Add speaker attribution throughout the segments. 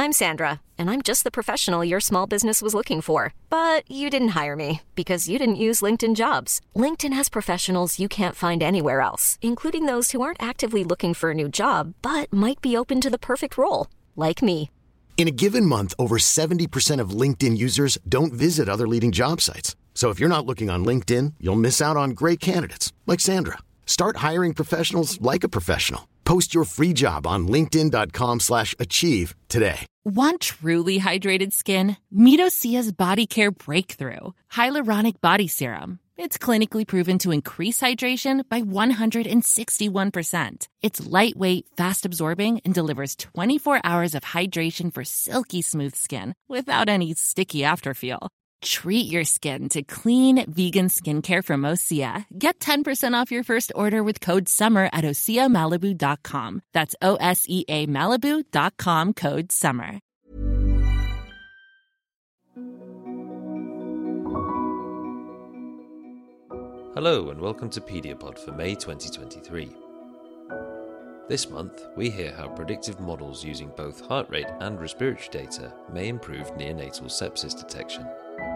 Speaker 1: I'm Sandra, and I'm just the professional your small business was looking for. But you didn't hire me because you didn't use LinkedIn Jobs. LinkedIn has professionals you can't find anywhere else, including those who aren't actively looking for a new job, but might be open to the perfect role, like me.
Speaker 2: In a given month, over 70% of LinkedIn users don't visit other leading job sites. So if you're not looking on LinkedIn, you'll miss out on great candidates like Sandra. Start hiring professionals like a professional. Post your free job on linkedin.com/achieve today.
Speaker 3: Want truly hydrated skin? Meet Osea's Body Care Breakthrough Hyaluronic Body Serum. It's clinically proven to increase hydration by 161%. It's lightweight, fast-absorbing, and delivers 24 hours of hydration for silky smooth skin without any sticky afterfeel. Treat your skin to clean, vegan skincare from Osea. Get 10% off your first order with code SUMMER at OseaMalibu.com. That's OSEA Malibu.com, code SUMMER.
Speaker 4: Hello and welcome to Pediapod for May 2023. This month, we hear how predictive models using both heart rate and respiratory data may improve neonatal sepsis detection.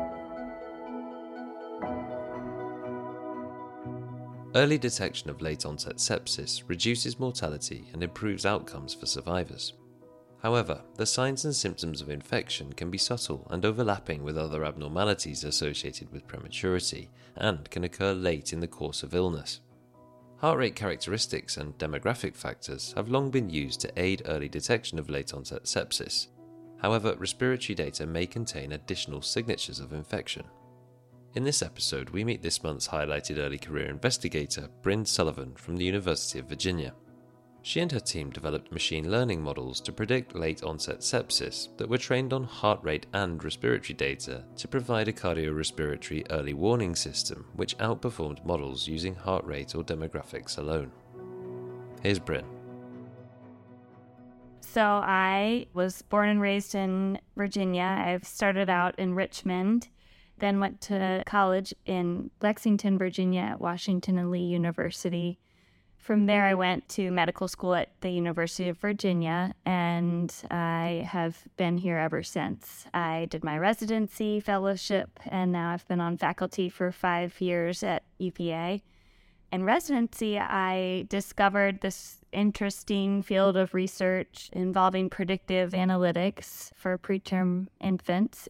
Speaker 4: Early detection of late-onset sepsis reduces mortality and improves outcomes for survivors. However, the signs and symptoms of infection can be subtle and overlapping with other abnormalities associated with prematurity and can occur late in the course of illness. Heart rate characteristics and demographic factors have long been used to aid early detection of late-onset sepsis. However, respiratory data may contain additional signatures of infection. In this episode, we meet this month's highlighted early career investigator, Bryn Sullivan from the University of Virginia. She and her team developed machine learning models to predict late-onset sepsis that were trained on heart rate and respiratory data to provide a cardiorespiratory early warning system which outperformed models using heart rate or demographics alone. Here's Bryn.
Speaker 5: So I was born and raised in Virginia. I've started out in Richmond, then went to college in Lexington, Virginia at Washington and Lee University. From there, I went to medical school at the University of Virginia, and I have been here ever since. I did my residency, fellowship, and now I've been on faculty for 5 years at UVA. In residency, I discovered this interesting field of research involving predictive analytics for preterm infants.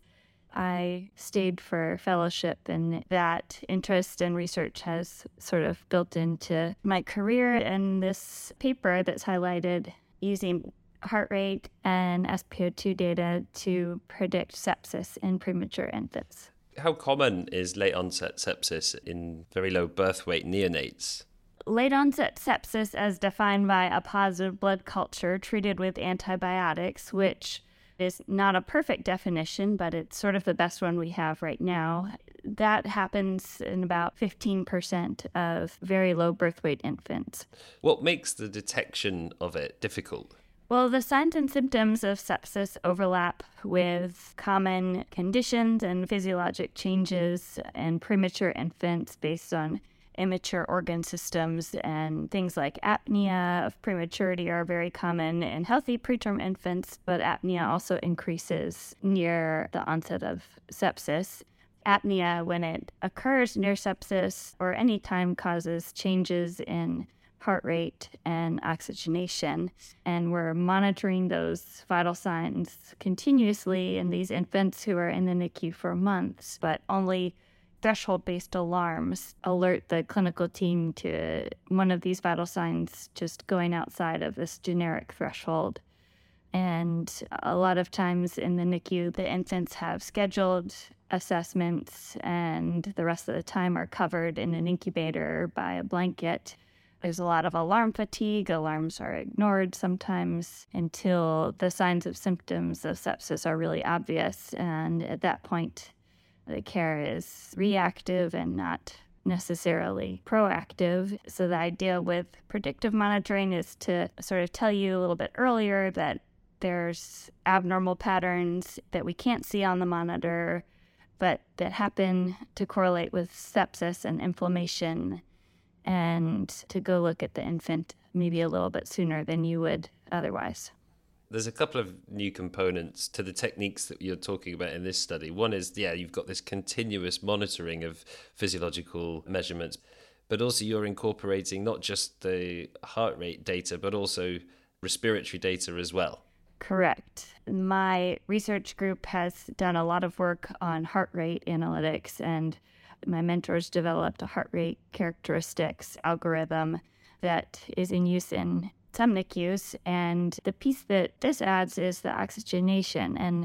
Speaker 5: I stayed for fellowship, and that interest in research has sort of built into my career. And this paper that's highlighted using heart rate and SpO2 data to predict sepsis in premature infants.
Speaker 4: How common is late-onset sepsis in very low birth weight neonates?
Speaker 5: Late-onset sepsis, as defined by a positive blood culture treated with antibiotics, which is not a perfect definition, but it's sort of the best one we have right now. That happens in about 15% of very low birth weight infants.
Speaker 4: What makes the detection of it difficult?
Speaker 5: Well, the signs and symptoms of sepsis overlap with common conditions and physiologic changes in premature infants based on immature organ systems, and things like apnea of prematurity are very common in healthy preterm infants, but apnea also increases near the onset of sepsis. Apnea, when it occurs near sepsis or any time, causes changes in heart rate and oxygenation, and we're monitoring those vital signs continuously in these infants who are in the NICU for months, but only threshold-based alarms alert the clinical team to one of these vital signs just going outside of this generic threshold. And a lot of times in the NICU, the infants have scheduled assessments, and the rest of the time are covered in an incubator by a blanket. There's a lot of alarm fatigue. Alarms are ignored sometimes until the signs of symptoms of sepsis are really obvious. And at that point, the care is reactive and not necessarily proactive. So the idea with predictive monitoring is to sort of tell you a little bit earlier that there's abnormal patterns that we can't see on the monitor, but that happen to correlate with sepsis and inflammation, and to go look at the infant maybe a little bit sooner than you would otherwise.
Speaker 4: There's a couple of new components to the techniques that you're talking about in this study. One is, you've got this continuous monitoring of physiological measurements, but also you're incorporating not just the heart rate data, but also respiratory data as well.
Speaker 5: Correct. My research group has done a lot of work on heart rate analytics, and my mentors developed a heart rate characteristics algorithm that is in use in some NICUs. And the piece that this adds is the oxygenation. And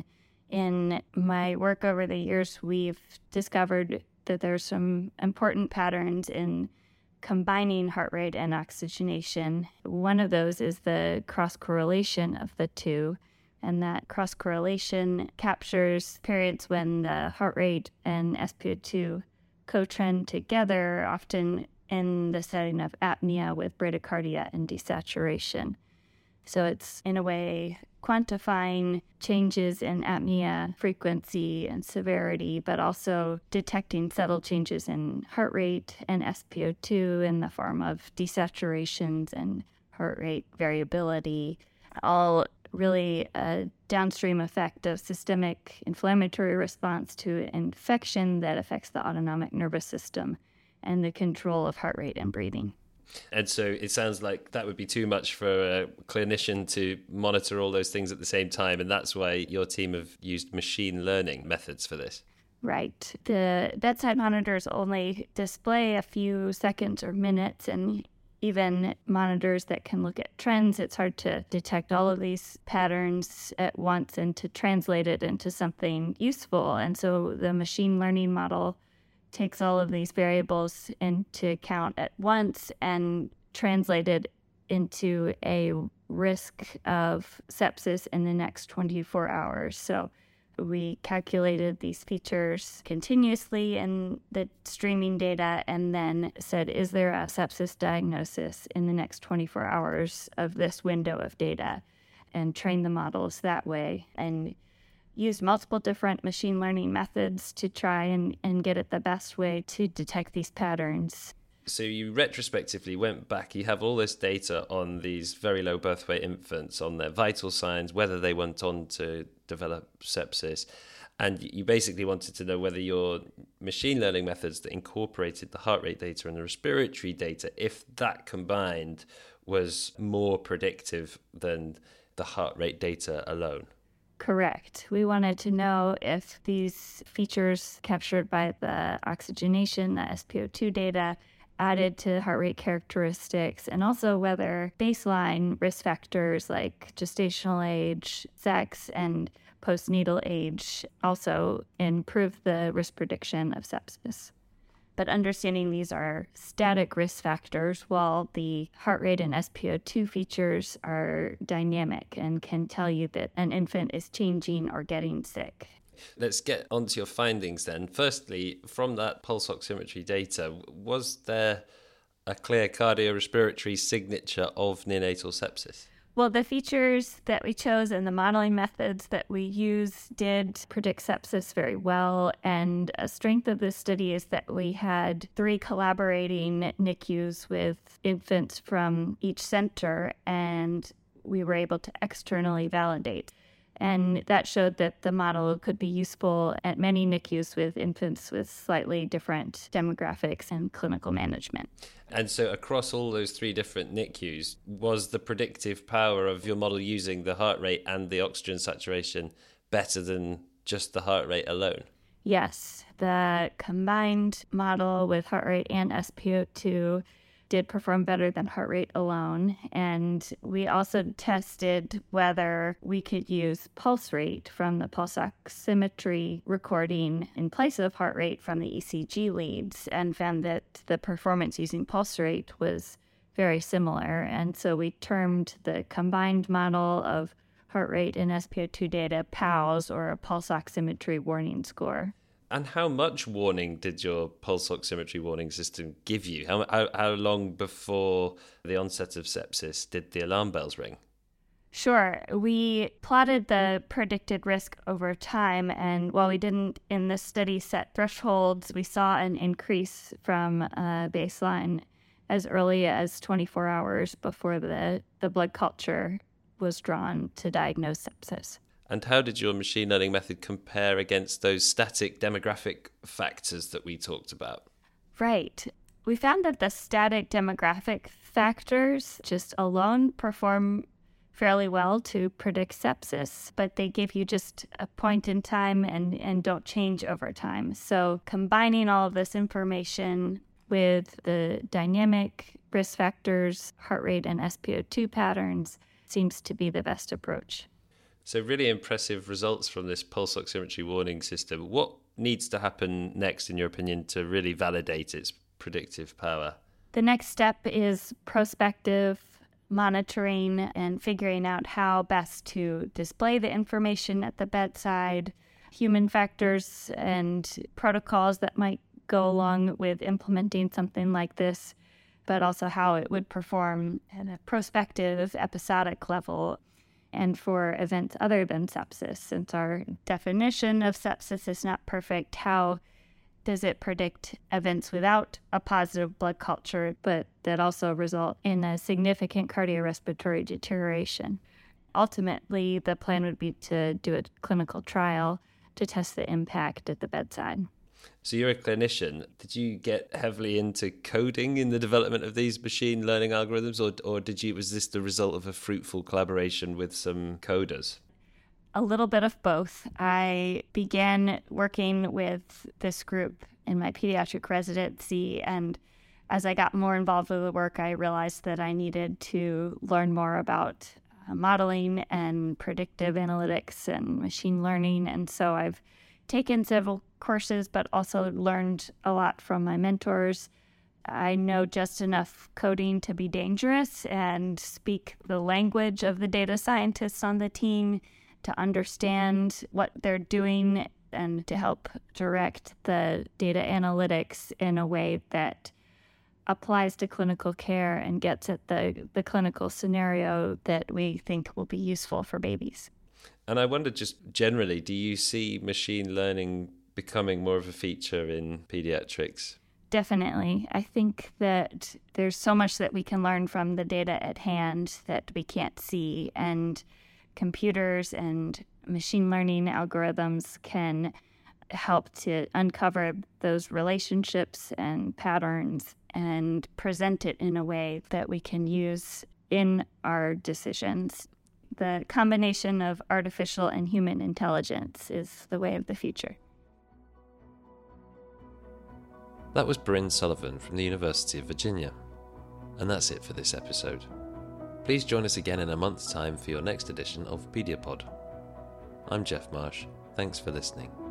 Speaker 5: in my work over the years, we've discovered that there's some important patterns in combining heart rate and oxygenation. One of those is the cross-correlation of the two, and that cross-correlation captures periods when the heart rate and SpO2 co-trend together, often in the setting of apnea with bradycardia and desaturation. So it's, in a way, quantifying changes in apnea frequency and severity, but also detecting subtle changes in heart rate and SpO2 in the form of desaturations and heart rate variability, all really a downstream effect of systemic inflammatory response to infection that affects the autonomic nervous system and the control of heart rate and breathing.
Speaker 4: And so it sounds like that would be too much for a clinician to monitor all those things at the same time, and that's why your team have used machine learning methods for this.
Speaker 5: Right. The bedside monitors only display a few seconds or minutes, and even monitors that can look at trends, it's hard to detect all of these patterns at once and to translate it into something useful. And so the machine learning model takes all of these variables into account at once and translate it into a risk of sepsis in the next 24 hours. So we calculated these features continuously in the streaming data and then said, is there a sepsis diagnosis in the next 24 hours of this window of data? And trained the models that way and used multiple different machine learning methods to try and get at the best way to detect these patterns.
Speaker 4: So you retrospectively went back, you have all this data on these very low birth weight infants, on their vital signs, whether they went on to develop sepsis, and you basically wanted to know whether your machine learning methods that incorporated the heart rate data and the respiratory data, if that combined was more predictive than the heart rate data alone.
Speaker 5: Correct. We wanted to know if these features captured by the oxygenation, the SpO2 data, added to heart rate characteristics, and also whether baseline risk factors like gestational age, sex, and postnatal age also improve the risk prediction of sepsis. But understanding these are static risk factors, while the heart rate and SpO2 features are dynamic and can tell you that an infant is changing or getting sick.
Speaker 4: Let's get onto your findings then. Firstly, from that pulse oximetry data, was there a clear cardiorespiratory signature of neonatal sepsis?
Speaker 5: Well, the features that we chose and the modeling methods that we use did predict sepsis very well. And a strength of this study is that we had 3 collaborating NICUs with infants from each center, and we were able to externally validate. And that showed that the model could be useful at many NICUs with infants with slightly different demographics and clinical management.
Speaker 4: And so across all those 3 different NICUs, was the predictive power of your model using the heart rate and the oxygen saturation better than just the heart rate alone?
Speaker 5: Yes, the combined model with heart rate and SpO2 did perform better than heart rate alone. And we also tested whether we could use pulse rate from the pulse oximetry recording in place of heart rate from the ECG leads, and found that the performance using pulse rate was very similar. And so we termed the combined model of heart rate and SpO2 data POWS, or a pulse oximetry warning score.
Speaker 4: And how much warning did your pulse oximetry warning system give you? How long before the onset of sepsis did the alarm bells ring?
Speaker 5: Sure. We plotted the predicted risk over time, and while we didn't in this study set thresholds, we saw an increase from baseline as early as 24 hours before the blood culture was drawn to diagnose sepsis.
Speaker 4: And how did your machine learning method compare against those static demographic factors that we talked about?
Speaker 5: Right. We found that the static demographic factors just alone perform fairly well to predict sepsis, but they give you just a point in time and don't change over time. So combining all of this information with the dynamic risk factors, heart rate and SpO2 patterns seems to be the best approach.
Speaker 4: So really impressive results from this pulse oximetry warning system. What needs to happen next, in your opinion, to really validate its predictive power?
Speaker 5: The next step is prospective monitoring and figuring out how best to display the information at the bedside, human factors and protocols that might go along with implementing something like this, but also how it would perform at a prospective episodic level and for events other than sepsis. Since our definition of sepsis is not perfect, how does it predict events without a positive blood culture, but that also result in a significant cardiorespiratory deterioration? Ultimately, the plan would be to do a clinical trial to test the impact at the bedside.
Speaker 4: So you're a clinician. Did you get heavily into coding in the development of these machine learning algorithms, or was this the result of a fruitful collaboration with some coders?
Speaker 5: A little bit of both. I began working with this group in my pediatric residency, and as I got more involved with the work, I realized that I needed to learn more about modeling and predictive analytics and machine learning, and so I've taken several courses, but also learned a lot from my mentors. I know just enough coding to be dangerous and speak the language of the data scientists on the team to understand what they're doing and to help direct the data analytics in a way that applies to clinical care and gets at the clinical scenario that we think will be useful for babies.
Speaker 4: And I wonder, just generally, do you see machine learning becoming more of a feature in pediatrics?
Speaker 5: Definitely. I think that there's so much that we can learn from the data at hand that we can't see, and computers and machine learning algorithms can help to uncover those relationships and patterns and present it in a way that we can use in our decisions. The combination of artificial and human intelligence is the way of the future.
Speaker 4: That was Bryn Sullivan from the University of Virginia. And that's it for this episode. Please join us again in a month's time for your next edition of Pediapod. I'm Jeff Marsh. Thanks for listening.